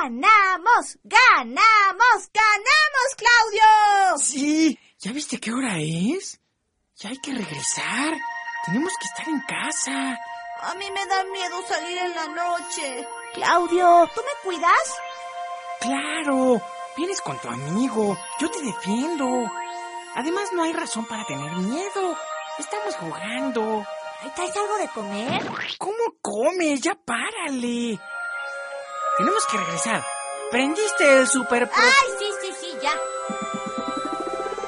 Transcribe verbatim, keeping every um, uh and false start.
¡Ganamos! ¡Ganamos! ¡Ganamos, Claudio! Sí, ¿ya viste qué hora es? Ya hay que regresar. Tenemos que estar en casa. A mí me da miedo salir en la noche. Claudio, ¿tú me cuidas? Claro, vienes con tu amigo. Yo te defiendo. Además, no hay razón para tener miedo. Estamos jugando. ¿Traes algo de comer? ¿Cómo comes? Ya párale. Tenemos que regresar. ¿Prendiste el super... ¡Ay, sí,